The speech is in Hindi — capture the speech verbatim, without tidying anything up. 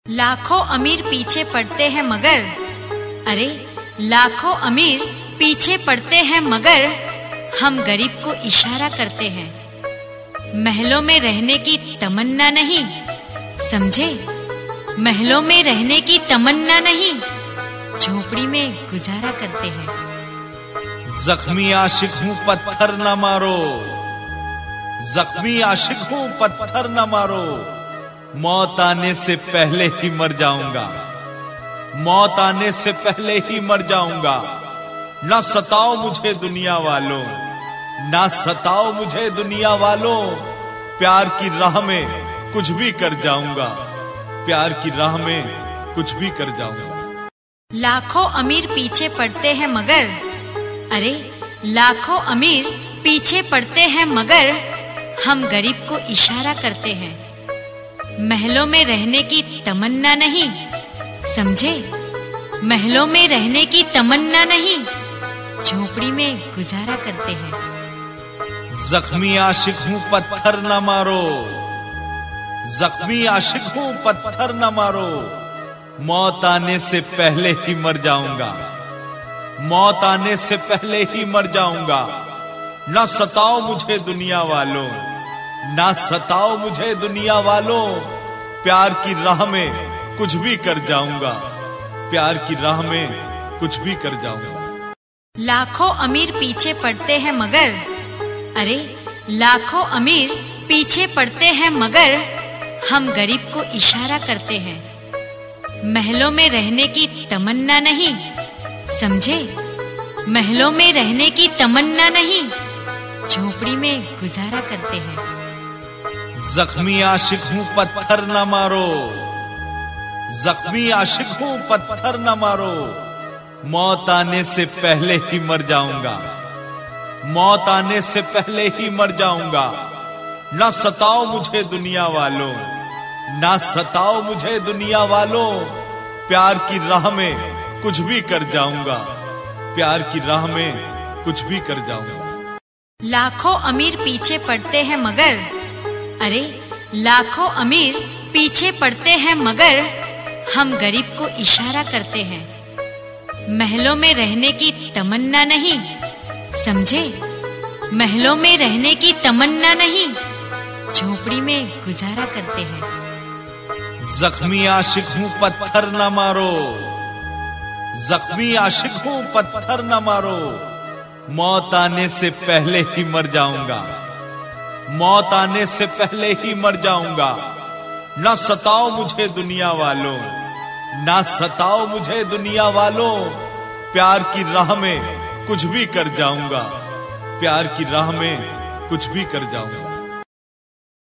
लाखों अमीर पीछे पड़ते हैं मगर, अरे लाखों अमीर पीछे पड़ते हैं मगर हम गरीब को इशारा करते हैं। महलों में रहने की तमन्ना नहीं, समझे? महलों में रहने की तमन्ना नहीं, झोपड़ी में गुजारा करते हैं। जख्मी आशिक हूँ पत्थर न मारो, जख्मी आशिक हूँ पत्थर न मारो, मौत आने से पहले ही मर जाऊंगा, मौत आने से पहले ही मर जाऊंगा। ना सताओ मुझे दुनिया वालों, ना सताओ मुझे दुनिया वालों, प्यार की राह में कुछ भी कर जाऊंगा, प्यार की राह में कुछ भी कर जाऊंगा। लाखों अमीर पीछे पड़ते हैं मगर, अरे लाखों अमीर पीछे पड़ते हैं मगर हम गरीब को इशारा करते हैं। महलों में रहने की तमन्ना नहीं, समझे? महलों में रहने की तमन्ना नहीं, झोपड़ी में गुजारा करते हैं। जख्मी आशिक हूँ पत्थर न मारो, जख्मी आशिक हूँ पत्थर न मारो, मौत आने से पहले ही मर जाऊंगा, मौत आने से पहले ही मर जाऊंगा। ना सताओ मुझे दुनिया वालों, ना सताओ मुझे दुनिया वालों, प्यार की राह में कुछ भी कर जाऊंगा, प्यार की राह में कुछ भी कर जाऊंगा। लाखों अमीर पीछे पड़ते हैं मगर, अरे लाखों अमीर पीछे पड़ते हैं मगर हम गरीब को इशारा करते हैं। महलों में रहने की तमन्ना नहीं, समझे? महलों में रहने की तमन्ना नहीं, झोपड़ी में गुजारा करते हैं। जख्मी आशिक हूँ पत्थर न मारो, जख्मी आशिक हूँ पत्थर न मारो, मौत आने से पहले ही मर जाऊंगा, मौत आने से पहले ही मर जाऊंगा। ना सताओ मुझे दुनिया वालों, ना सताओ मुझे दुनिया वालों, प्यार की राह में कुछ भी कर जाऊंगा, प्यार की राह में कुछ भी कर जाऊंगा। लाखों अमीर पीछे पड़ते हैं मगर, अरे लाखों अमीर पीछे पड़ते हैं मगर हम गरीब को इशारा करते हैं। महलों में रहने की तमन्ना नहीं, समझे? महलों में रहने की तमन्ना नहीं, झोपड़ी में गुजारा करते हैं। जख्मी आशिक हूँ पत्थर न मारो, जख्मी आशिक हूँ पत्थर न मारो, मौत आने से पहले ही मर जाऊंगा, मौत आने से पहले ही मर जाऊंगा। ना सताओ मुझे दुनिया वालों, ना सताओ मुझे दुनिया वालों, प्यार की राह में कुछ भी कर जाऊंगा, प्यार की राह में कुछ भी कर जाऊंगा।